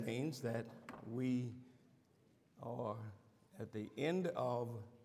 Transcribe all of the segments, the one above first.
Means that we are at the end of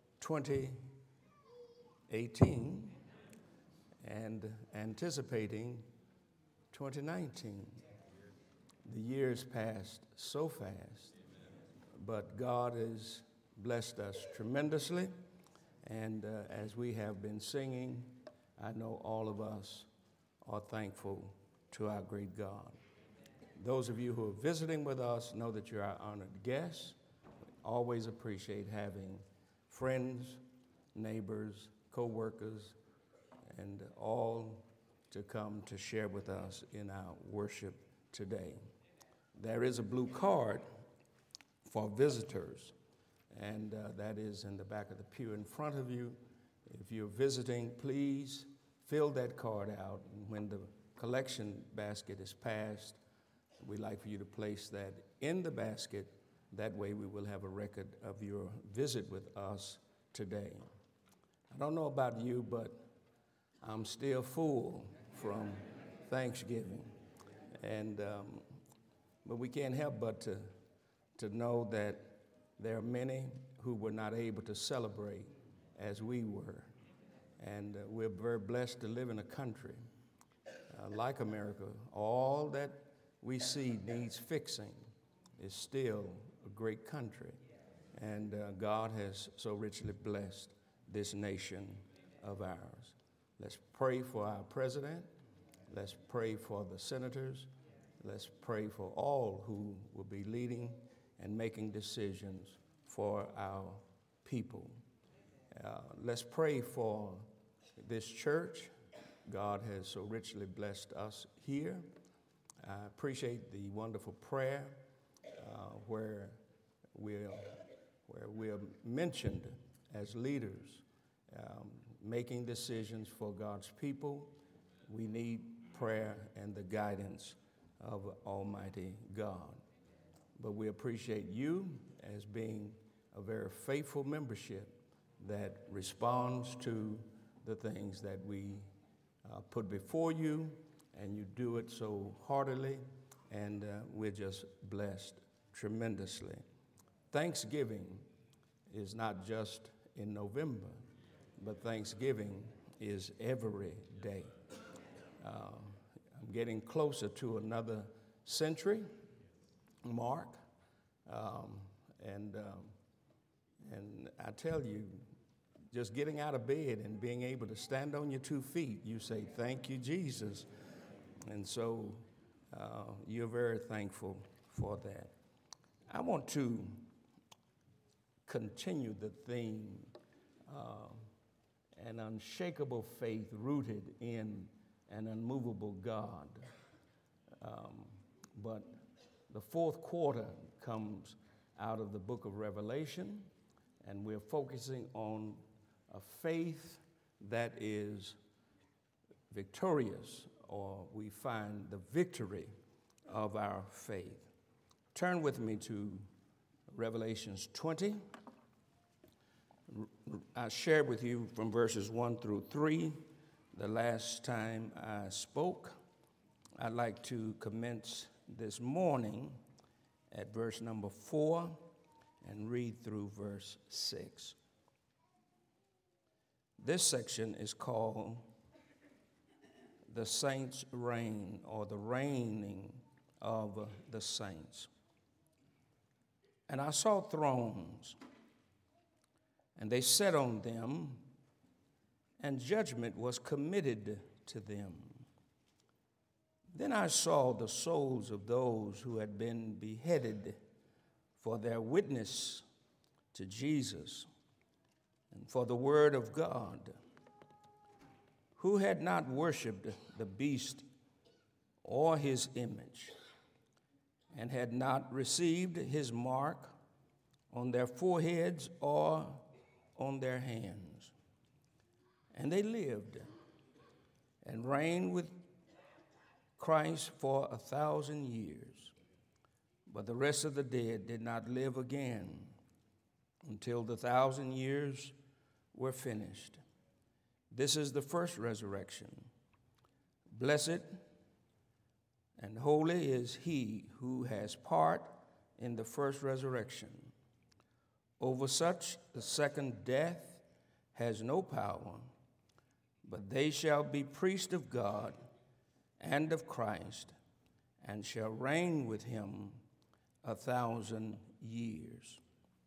2018 and anticipating 2019. The years passed so fast, but God has blessed us tremendously, and as we have been singing, I know all of us are thankful to our great God. Those of you who are visiting with us know that you're our honored guests. We always appreciate having friends, neighbors, co-workers, and all to come to share with us in our worship today. There is a blue card for visitors, and that is in the back of the pew in front of you. If you're visiting, please fill that card out. And when the collection basket is passed, we'd like for you to place that in the basket. That way we will have a record of your visit with us today. I don't know about you, but I'm still full from Thanksgiving. And but we can't help but to know that there are many who were not able to celebrate as we were. And we're very blessed to live in a country like America. All that we see needs fixing is still a great country. And God has so richly blessed this nation of ours. Let's pray for our president. Let's pray for the senators. Let's pray for all who will be leading and making decisions for our people. Let's pray for this church. God has so richly blessed us here. I appreciate the wonderful prayer where we're mentioned as leaders, making decisions for God's people. We need prayer and the guidance of Almighty God. But we appreciate you as being a very faithful membership that responds to the things that we put before you, and you do it so heartily, and we're just blessed tremendously. Thanksgiving is not just in November, but Thanksgiving is every day. I'm getting closer to another century mark, and I tell you, just getting out of bed and being able to stand on your 2 feet, you say, "Thank you, Jesus." And so you're very thankful for that. I want to continue the theme, an unshakable faith rooted in an unmovable God. But the fourth quarter comes out of the book of Revelation, and we're focusing on a faith that is victorious, or we find the victory of our faith. Turn with me to Revelations 20. I shared with you from verses 1 through 3 the last time I spoke. I'd like to commence this morning at verse number 4 and read through verse 6. This section is called the saints' reign, or the reigning of the saints. And I saw thrones, and they sat on them, and judgment was committed to them. Then I saw the souls of those who had been beheaded for their witness to Jesus and for the word of God, who had not worshipped the beast or his image, and had not received his mark on their foreheads or on their hands. And they lived and reigned with Christ for 1,000 years. But the rest of the dead did not live again until the 1,000 years were finished. This is the first resurrection. Blessed and holy is he who has part in the first resurrection. Over such the second death has no power, but they shall be priests of God and of Christ, and shall reign with him 1,000 years.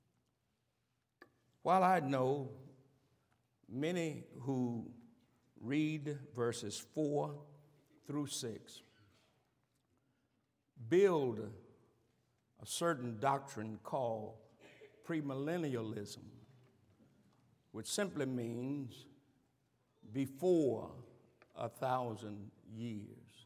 While I know many who read verses 4 through 6 build a certain doctrine called premillennialism, which simply means before 1,000 years.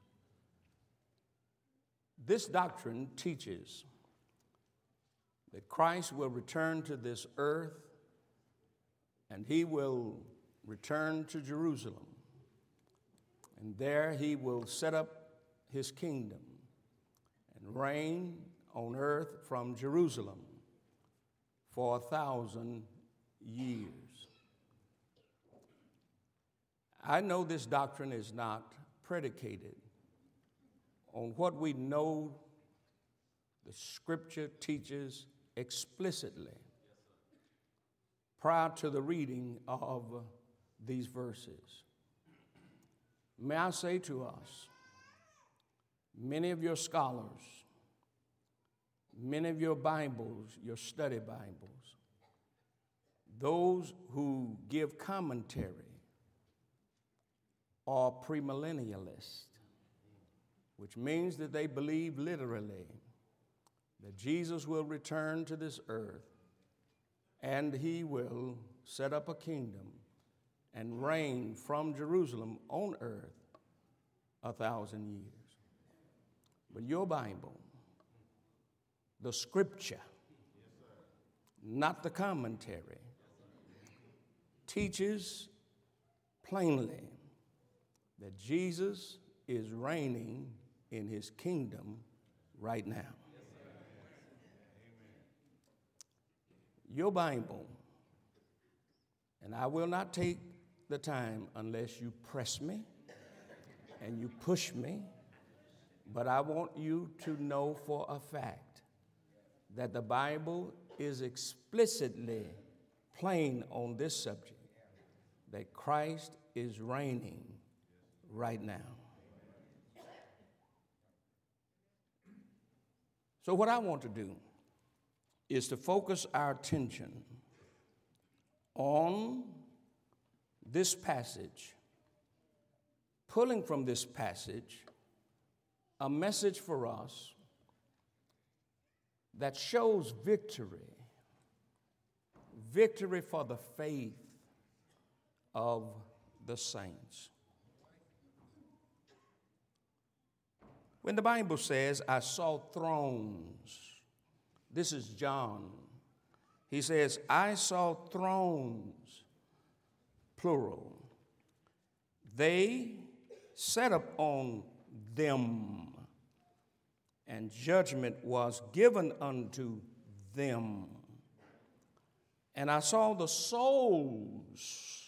This doctrine teaches that Christ will return to this earth and he will return to Jerusalem. And there he will set up his kingdom and reign on earth from Jerusalem for 1,000 years. I know this doctrine is not predicated on what we know the Scripture teaches explicitly prior to the reading of these verses. May I say to us, many of your scholars, many of your Bibles, your study Bibles, those who give commentary are premillennialists, which means that they believe literally that Jesus will return to this earth and he will set up a kingdom and reign from Jerusalem on earth 1,000 years. But your Bible, the Scripture, not the commentary, teaches plainly that Jesus is reigning in his kingdom right now. Your Bible, and I will not take the time unless you press me and you push me, but I want you to know for a fact that the Bible is explicitly plain on this subject, that Christ is reigning right now. So what I want to do is to focus our attention on this passage, pulling from this passage a message for us that shows victory for the faith of the saints. When the Bible says, I saw thrones, this is John. He says, I saw thrones, plural. They sat upon them, and judgment was given unto them. And I saw the souls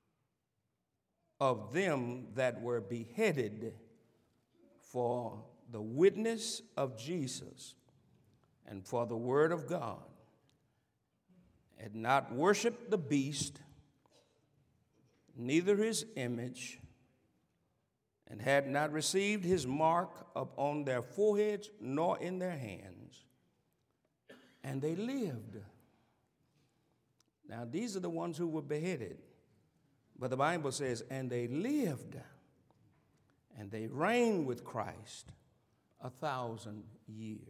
of them that were beheaded for the witness of Jesus and for the word of God, had not worshiped the beast, neither his image, and had not received his mark upon their foreheads nor in their hands, and they lived. Now, these are the ones who were beheaded, but the Bible says, and they lived, and they reigned with Christ 1,000 years.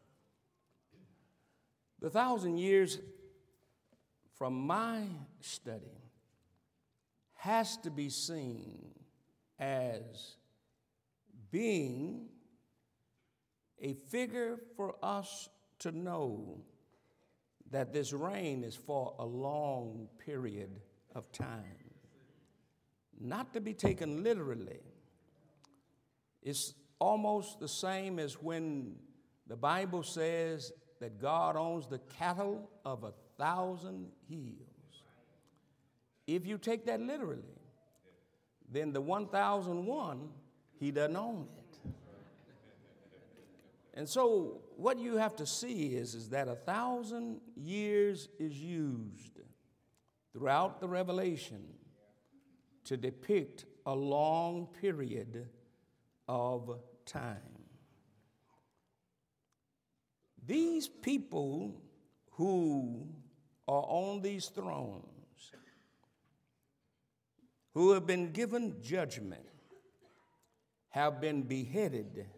The 1,000 years, from my study, has to be seen as being a figure for us to know that this reign is for a long period of time. Not to be taken literally. It's almost the same as when the Bible says that God owns the cattle of 1,000 hills. If you take that literally, then the 1,001, he doesn't own it. And so what you have to see is that 1,000 years is used throughout the Revelation to depict a long period of time. These people who are on these thrones, who have been given judgment, have been beheaded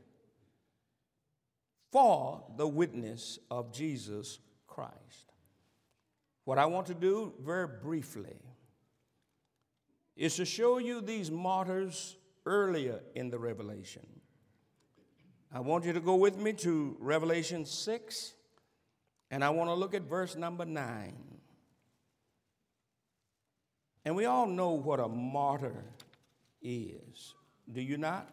for the witness of Jesus Christ. What I want to do very briefly is to show you these martyrs earlier in the Revelation. I want you to go with me to Revelation 6, and I want to look at verse number 9. And we all know what a martyr is, do you not?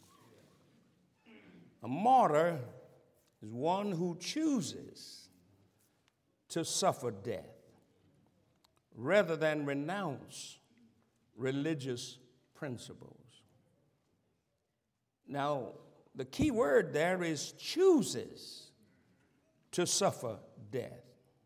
A martyr is one who chooses to suffer death rather than renounce religious principles. Now, the key word there is chooses to suffer death.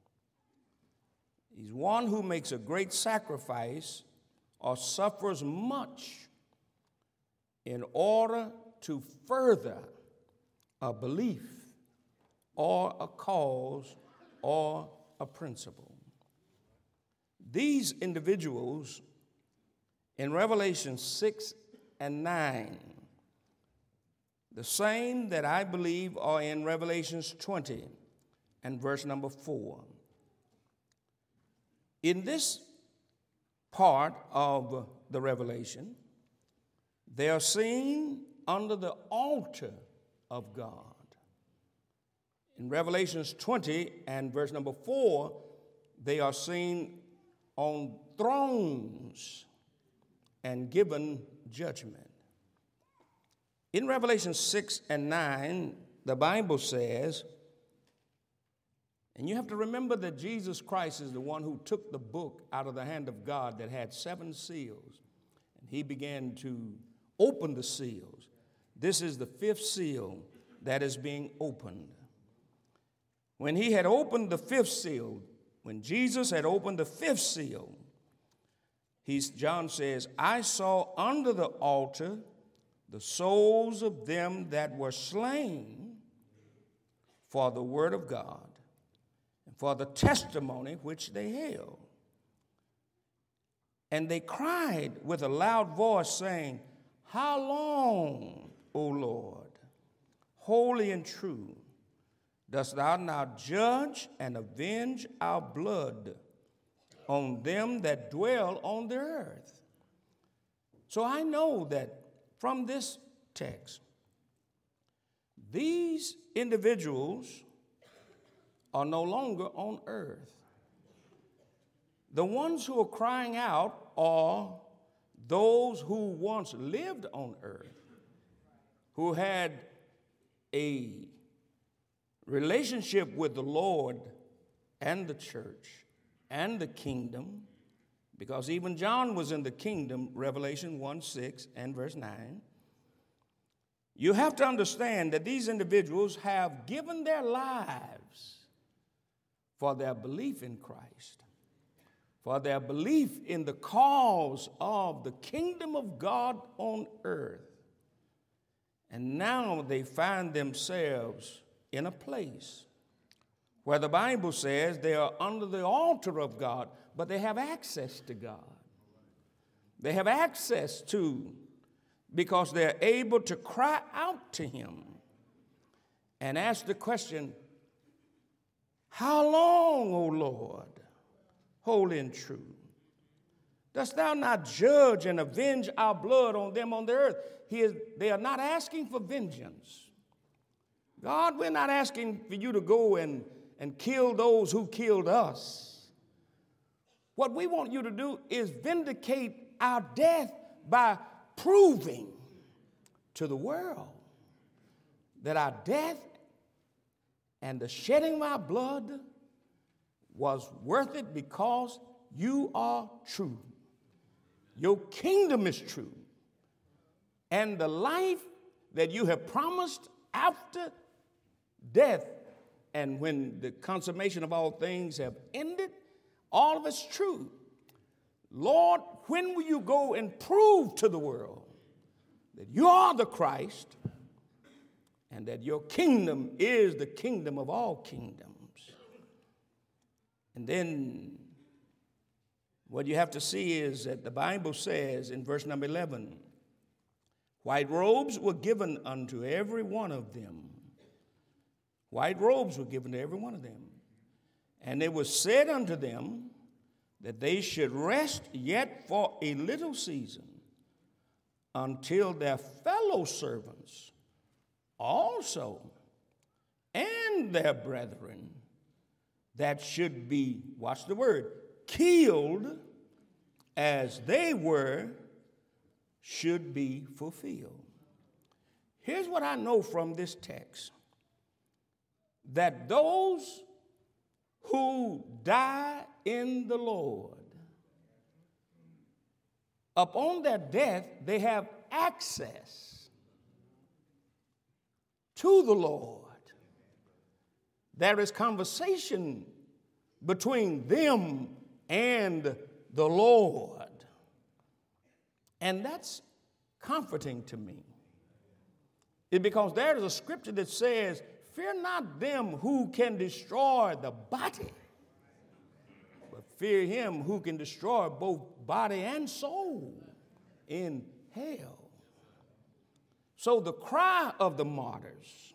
He's one who makes a great sacrifice or suffers much in order to further a belief or a cause or a principle. These individuals in Revelation 6 and 9, the same that I believe are in Revelations 20 and verse number 4. In this part of the Revelation, they are seen under the altar of God. In Revelations 20 and verse number 4, they are seen on thrones and given judgment. In Revelation 6 and 9, the Bible says, and you have to remember that Jesus Christ is the one who took the book out of the hand of God that had 7 seals, and he began to open the seals. This is the 5th seal that is being opened. When he had opened the 5th seal, when Jesus had opened the 5th seal, John says, I saw under the altar the souls of them that were slain for the word of God and for the testimony which they held. And they cried with a loud voice, saying, How long, O Lord, holy and true, dost thou now judge and avenge our blood on them that dwell on the earth? So I know that from this text, these individuals are no longer on earth. The ones who are crying out are those who once lived on earth, who had a relationship with the Lord and the church and the kingdom, because even John was in the kingdom, Revelation 1:6 and verse 9. You have to understand that these individuals have given their lives for their belief in Christ, for their belief in the cause of the kingdom of God on earth. And now they find themselves in a place where the Bible says they are under the altar of God, but they have access to God. They have access to, because they're able to cry out to him and ask the question, How long, O Lord, holy and true, dost thou not judge and avenge our blood on them on the earth? They are not asking for vengeance. God, we're not asking for you to go and kill those who killed us. What we want you to do is vindicate our death by proving to the world that our death and the shedding of our blood was worth it because you are true. Your kingdom is true. And the life that you have promised after death, and when the consummation of all things have ended, all of it's true. Lord, when will you go and prove to the world that you are the Christ and that your kingdom is the kingdom of all kingdoms? And then what you have to see is that the Bible says in verse number 11, white robes were given unto every one of them. White robes were given to every one of them. And it was said unto them that they should rest yet for a little season until their fellow servants also and their brethren that should be, watch the word, killed as they were, should be fulfilled. Here's what I know from this text, that those who die in the Lord, upon their death, they have access to the Lord. There is conversation between them and the Lord. And that's comforting to me. It's because there is a scripture that says, fear not them who can destroy the body, but fear him who can destroy both body and soul in hell. So the cry of the martyrs,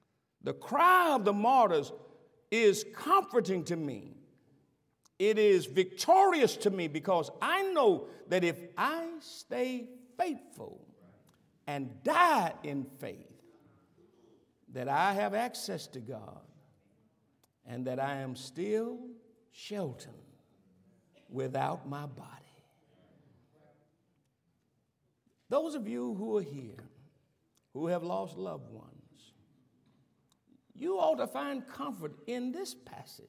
is comforting to me. It is victorious to me because I know that if I stay faithful and die in faith, that I have access to God and that I am still Shelton without my body. Those of you who are here who have lost loved ones, you ought to find comfort in this passage,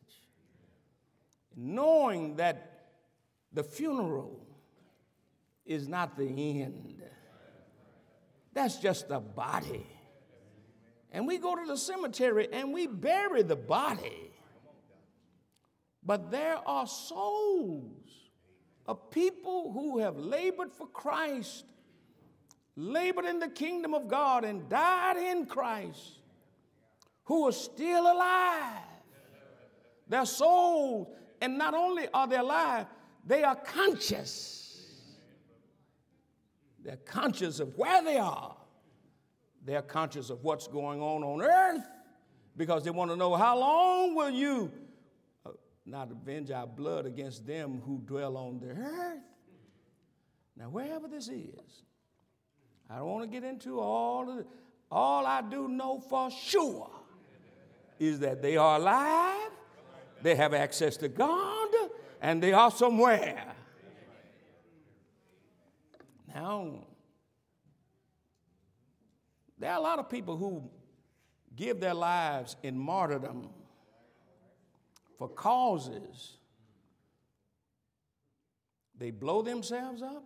knowing that the funeral is not the end. That's just the body. And we go to the cemetery and we bury the body. But there are souls of people who have labored for Christ, labored in the kingdom of God, and died in Christ, who are still alive. Their souls, and not only are they alive, they are conscious. They're conscious of where they are. They're conscious of what's going on earth, because they want to know, how long will you not avenge our blood against them who dwell on the earth? Now, wherever this is, I don't want to get into all of it. All I do know for sure is that they are alive, they have access to God, and they are somewhere. Now, there are a lot of people who give their lives in martyrdom for causes. They blow themselves up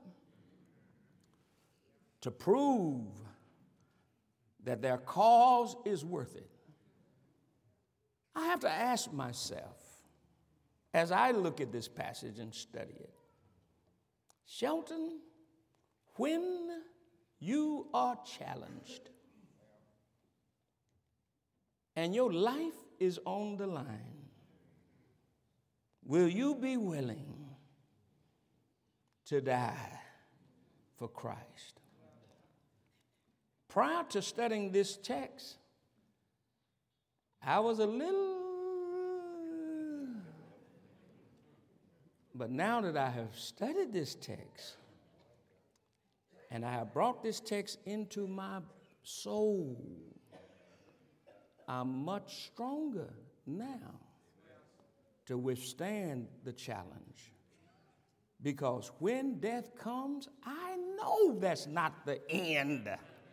to prove that their cause is worth it. I have to ask myself, as I look at this passage and study it, Shelton, when you are challenged and your life is on the line, will you be willing to die for Christ? Prior to studying this text, I was a little, but now that I have studied this text and I have brought this text into my soul, I'm much stronger now to withstand the challenge. Because when death comes, I know that's not the end.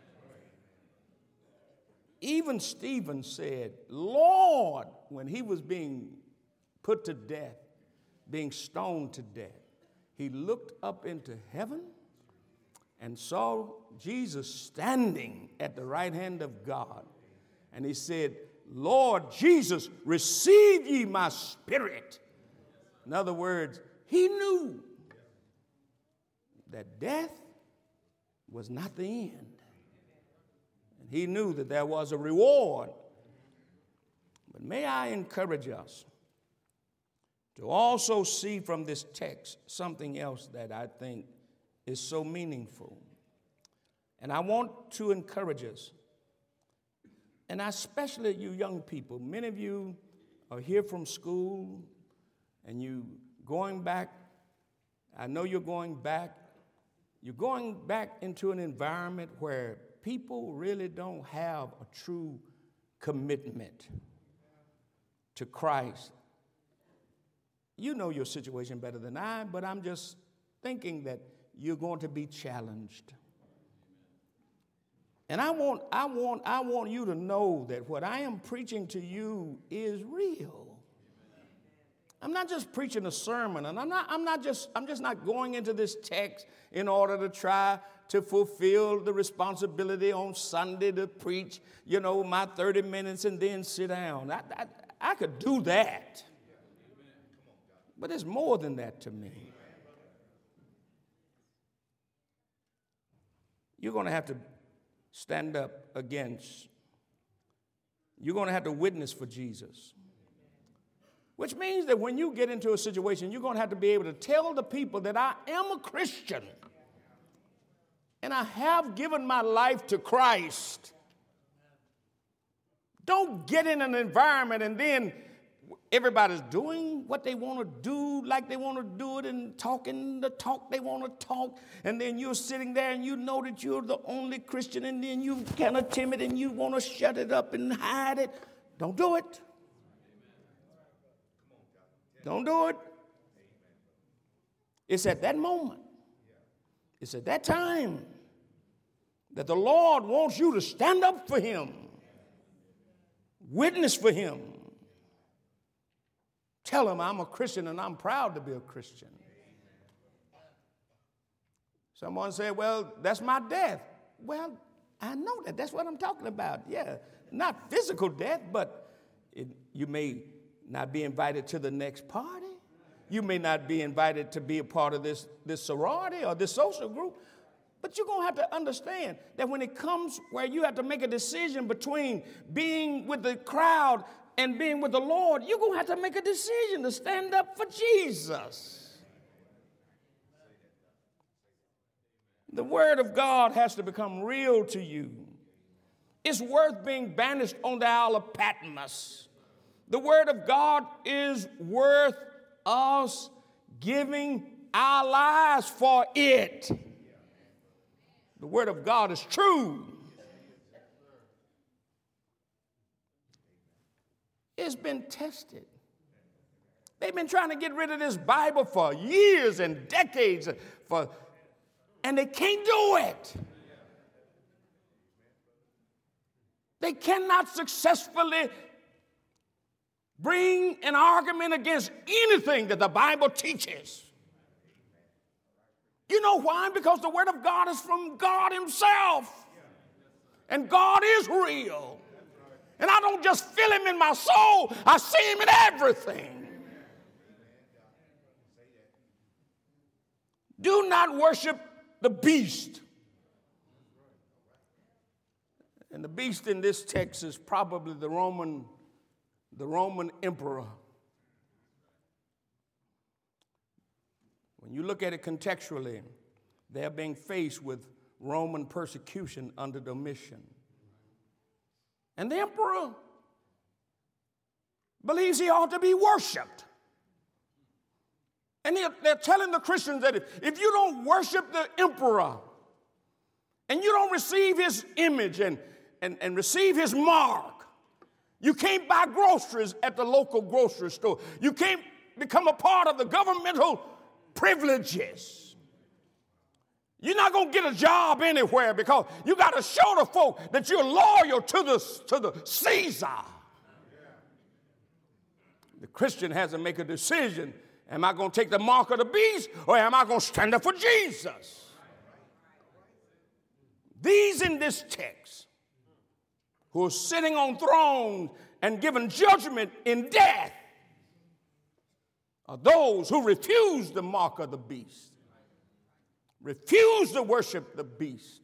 Even Stephen said, Lord, when he was being put to death, being stoned to death, he looked up into heaven and saw Jesus standing at the right hand of God. And he said, Lord Jesus, receive ye my spirit. In other words, he knew that death was not the end. And he knew that there was a reward. But may I encourage us to also see from this text something else that I think is so meaningful. And I want to encourage us, and especially you young people. Many of you are here from school, and you going back. I know you're going back. You're going back into an environment where people really don't have a true commitment to Christ. You know your situation better than I, but I'm just thinking that you're going to be challenged. And I want you to know that what I am preaching to you is real. I'm not just preaching a sermon, and I'm just not going into this text in order to try to fulfill the responsibility on Sunday to preach, my 30 minutes and then sit down. I could do that. But it's more than that to me. You're going to have to stand up against. You're going to have to witness for Jesus. Which means that when you get into a situation, you're going to have to be able to tell the people that I am a Christian and I have given my life to Christ. Don't get in an environment and then everybody's doing what they want to do, like they want to do it, and talking the talk they want to talk. And then you're sitting there and you know that you're the only Christian, and then you're kind of timid and you want to shut it up and hide it. Don't do it. Don't do it. It's at that moment, it's at that time that the Lord wants you to stand up for him, witness for him. Tell him I'm a Christian and I'm proud to be a Christian. Someone said, well, that's my death. Well, I know that. That's what I'm talking about. Yeah, not physical death, but you may not be invited to the next party. You may not be invited to be a part of this sorority or this social group. But you're going to have to understand that when it comes where you have to make a decision between being with the crowd and being with the Lord, you're going to have to make a decision to stand up for Jesus. The Word of God has to become real to you. It's worth being banished on the Isle of Patmos. The Word of God is worth us giving our lives for it. The Word of God is true. It's been tested. They've been trying to get rid of this Bible for years and decades, and they can't do it. They cannot successfully bring an argument against anything that the Bible teaches. You know why? Because the Word of God is from God himself. And God is real. And I don't just feel him in my soul, I see him in everything. Do not worship the beast. And the beast in this text is probably the Roman emperor. When you look at it contextually, they're being faced with Roman persecution under Domitian. And the emperor believes he ought to be worshiped. And they're telling the Christians that if you don't worship the emperor and you don't receive his image and receive his mark, you can't buy groceries at the local grocery store. You can't become a part of the governmental privileges. You're not going to get a job anywhere because you got to show the folk that you're loyal to the Caesar. The Christian has to make a decision. Am I going to take the mark of the beast or am I going to stand up for Jesus? These in this text who are sitting on thrones and given judgment in death are those who refuse the mark of the beast, refuse to worship the beast,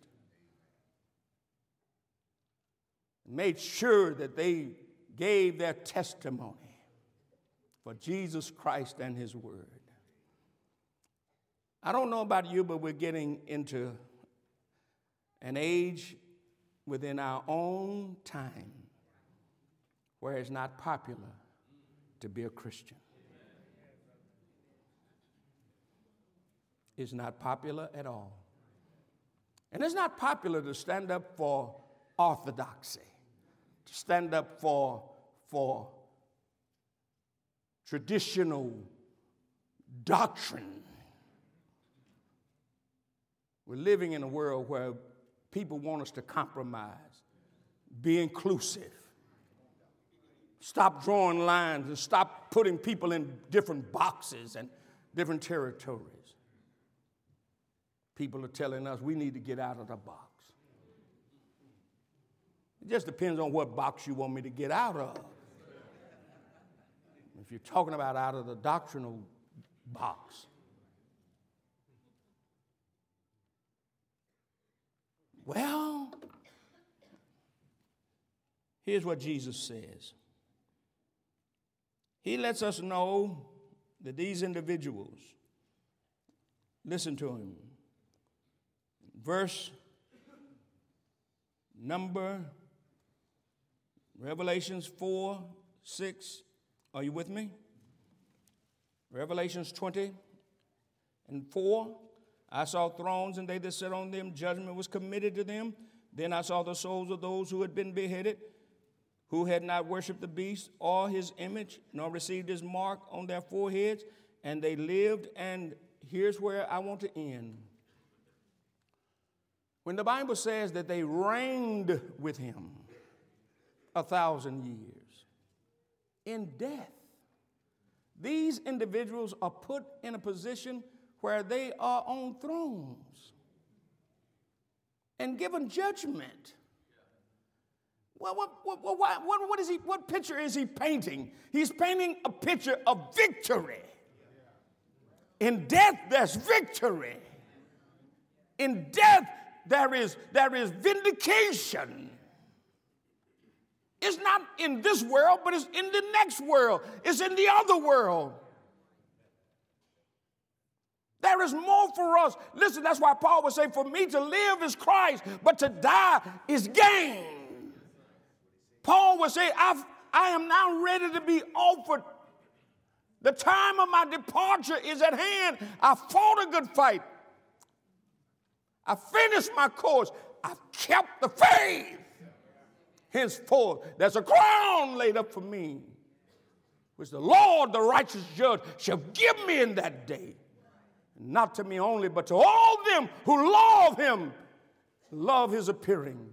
made sure that they gave their testimony for Jesus Christ and his word. I don't know about you, but we're getting into an age within our own time where it's not popular to be a Christian. It's not popular at all. And it's not popular to stand up for orthodoxy, to stand up for traditional doctrine. We're living in a world where people want us to compromise, be inclusive, stop drawing lines and stop putting people in different boxes and different territories. People are telling us we need to get out of the box. It just depends on what box you want me to get out of. If you're talking about out of the doctrinal box, well, here's what Jesus says. He lets us know that these individuals, listen to him. Verse number, Revelations 4, 6. Are you with me? Revelations 20 and 4. I saw thrones, and they that sat on them, judgment was committed to them. Then I saw the souls of those who had been beheaded, who had not worshipped the beast or his image, nor received his mark on their foreheads, and they lived. And here's where I want to end. When the Bible says that they reigned with him 1,000 years in death, these individuals are put in a position where they are on thrones and given judgment. Well, what picture is he painting? He's painting a picture of victory. In death, there's victory. In death, there is vindication. It's not in this world, but it's in the next world. It's in the other world. There is more for us. Listen, that's why Paul would say, for me to live is Christ, but to die is gain. Paul would say, I am now ready to be offered. The time of my departure is at hand. I fought a good fight. I finished my course. I've kept the faith. Henceforth, there's a crown laid up for me, which the Lord, the righteous judge, shall give me in that day. Not to me only, but to all them who love him, love his appearing.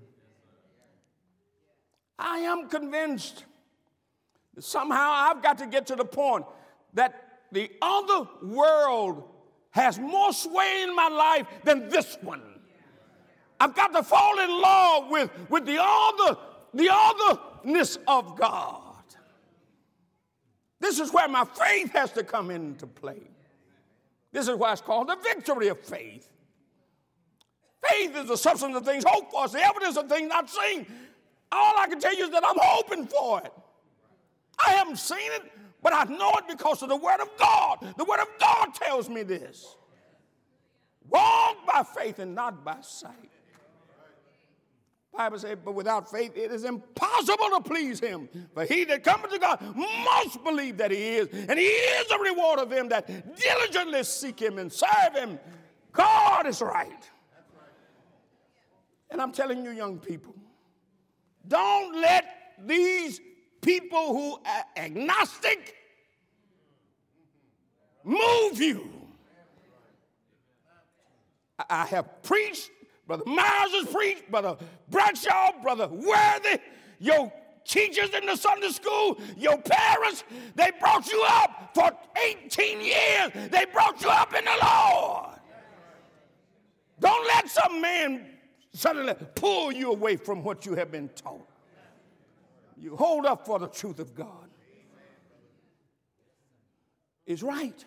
I am convinced that somehow I've got to get to the point that the other world has more sway in my life than this one. I've got to fall in love with the otherness of God. This is where my faith has to come into play. This is why it's called the victory of faith. Faith is the substance of things hoped for, it's the evidence of things not seen. All I can tell you is that I'm hoping for it. I haven't seen it, but I know it because of the Word of God. The Word of God tells me this. Walk by faith and not by sight. The Bible says, but without faith it is impossible to please him. For he that cometh to God must believe that he is, and he is a reward of them that diligently seek him and serve him. God is right. And I'm telling you, young people, don't let these people who are agnostic move you. I have preached, Brother Myers has preached, Brother Bradshaw, Brother Worthy, your teachers in the Sunday school, your parents, they brought you up for 18 years. They brought you up in the Lord. Don't let some man suddenly pull you away from what you have been taught. You hold up for the truth of God. It's right.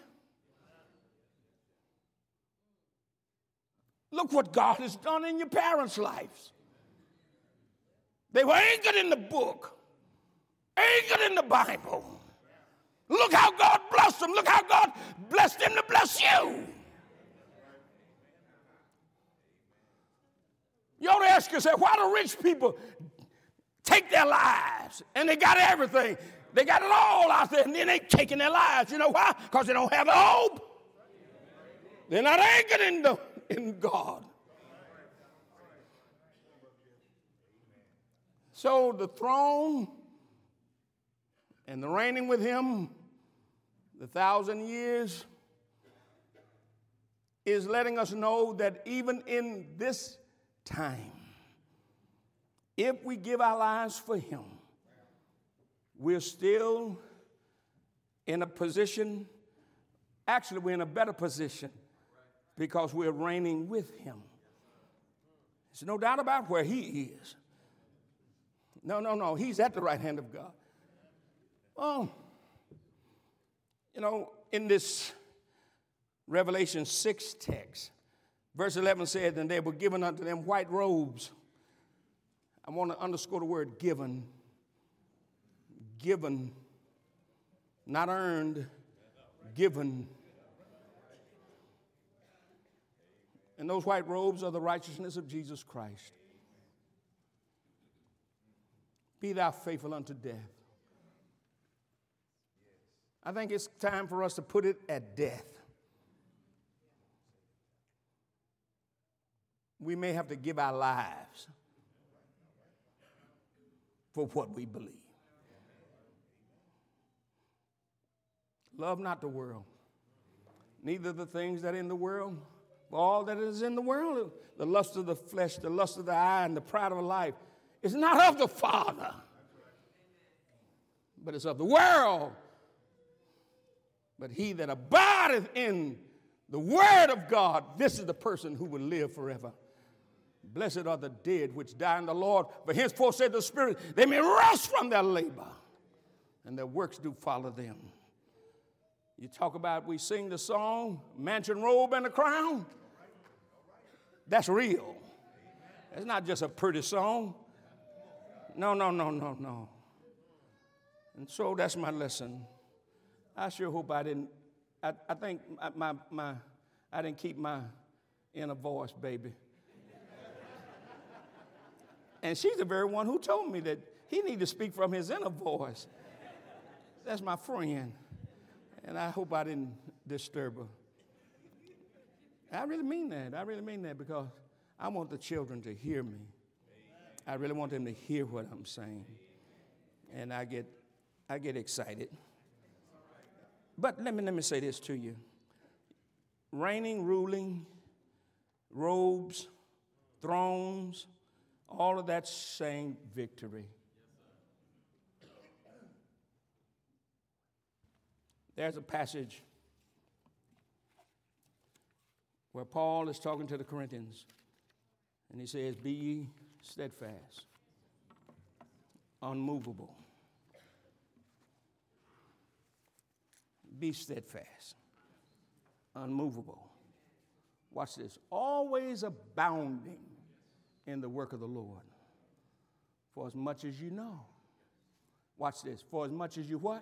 Look what God has done in your parents' lives. They were anchored in the book, anchored in the Bible. Look how God blessed them. Look how God blessed them to bless you. You ought to ask yourself, why do rich people take their lives and they got everything? They got it all out there and then they taking their lives. You know why? Because they don't have the hope. They're not anchored in God. So the throne and the reigning with him, the 1,000 years, is letting us know that even in this time, if we give our lives for him, we're still in a position, actually we're in a better position because we're reigning with him. There's no doubt about where he is. No, he's at the right hand of God. Well, in this Revelation 6 text, verse 11 said, and they were given unto them white robes. I want to underscore the word given. Given, not earned, given. And those white robes are the righteousness of Jesus Christ. Be thou faithful unto death. I think it's time for us to put it at death. We may have to give our lives for what we believe. Love not the world, neither the things that are in the world. For all that is in the world, the lust of the flesh, the lust of the eye, and the pride of life, is not of the Father, but it's of the world. But he that abideth in the word of God, this is the person who will live forever. Blessed are the dead which die in the Lord, for henceforth said the Spirit, they may rest from their labor, and their works do follow them. You talk about, we sing the song, mansion robe and a crown. That's real. It's not just a pretty song. No. And so that's my lesson. I sure hope I think I didn't keep my inner voice, baby. And she's the very one who told me that he need to speak from his inner voice. That's my friend. And I hope I didn't disturb her. I really mean that because I want the children to hear me. I really want them to hear what I'm saying. And I get excited. But let me say this to you. Reigning, ruling, robes, thrones, all of that's saying victory. There's a passage where Paul is talking to the Corinthians, and he says, be ye steadfast, unmovable. Be steadfast, unmovable. Watch this. Always abounding in the work of the Lord. For as much as you know. Watch this. For as much as you what?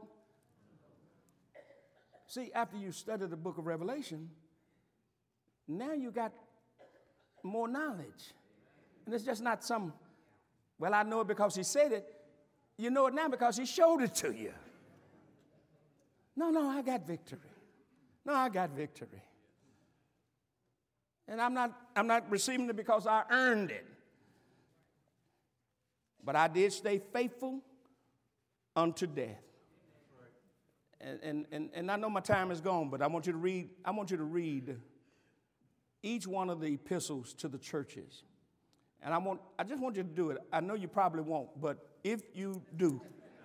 See, after you study the book of Revelation, now you got more knowledge. And it's just not I know it because he said it. You know it now because he showed it to you. No, I got victory. And I'm not receiving it because I earned it. But I did stay faithful unto death. And I know my time is gone, but I want you to read each one of the epistles to the churches. And I just want you to do it. I know you probably won't, but if you do,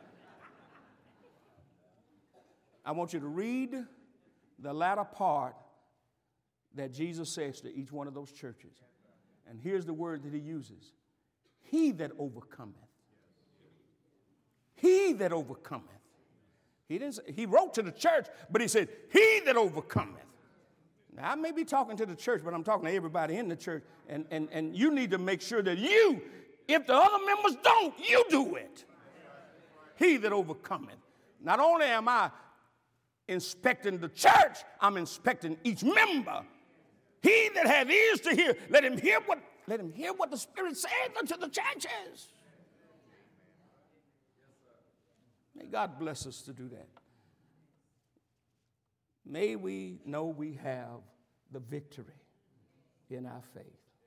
I want you to read the latter part that Jesus says to each one of those churches. And here's the word that he uses. He that overcometh, he that overcometh. He wrote to the church, but he said, he that overcometh. Now, I may be talking to the church, but I'm talking to everybody in the church. And you need to make sure that you, if the other members don't, you do it. He that overcometh. Not only am I inspecting the church, I'm inspecting each member. He that hath ears to hear, let him hear what the Spirit says unto the churches. May God bless us to do that. May we know we have the victory in our faith.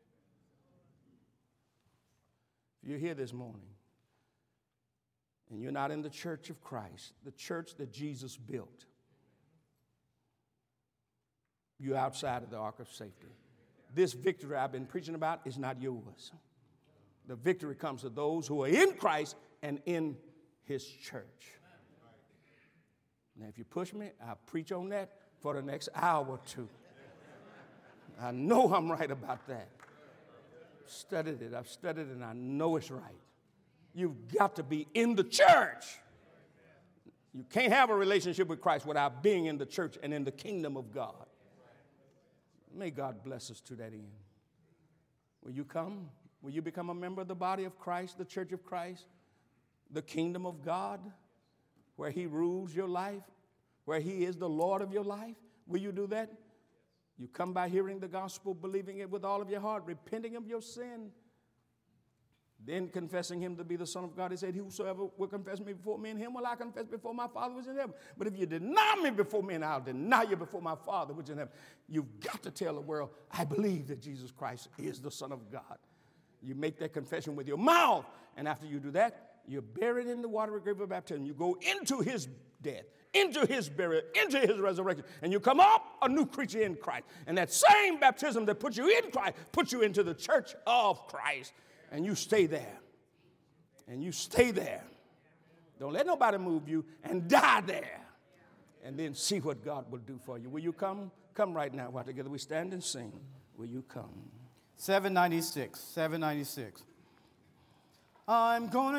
If you're here this morning and you're not in the church of Christ, the church that Jesus built, you're outside of the ark of safety. This victory I've been preaching about is not yours. The victory comes to those who are in Christ and in his church. Now, if you push me, I'll preach on that for the next hour or two. I know I'm right about that. I've studied it, and I know it's right. You've got to be in the church. You can't have a relationship with Christ without being in the church and in the kingdom of God. May God bless us to that end. Will you come? Will you become a member of the body of Christ, the church of Christ, the kingdom of God, where he rules your life, where he is the Lord of your life? Will you do that? You come by hearing the gospel, believing it with all of your heart, repenting of your sin, then confessing him to be the Son of God. He said, whosoever will confess me before men, him will I confess before my Father which is in heaven. But if you deny me before men, I'll deny you before my Father which is in heaven. You've got to tell the world, I believe that Jesus Christ is the Son of God. You make that confession with your mouth, and after you do that, you're buried in the watery grave of baptism. You go into his death, into his burial, into his resurrection, and you come up a new creature in Christ. And that same baptism that put you in Christ puts you into the church of Christ. And you stay there. And you stay there. Don't let nobody move you, and die there. And then see what God will do for you. Will you come? Come right now while together we stand and sing. Will you come? 796. I'm going to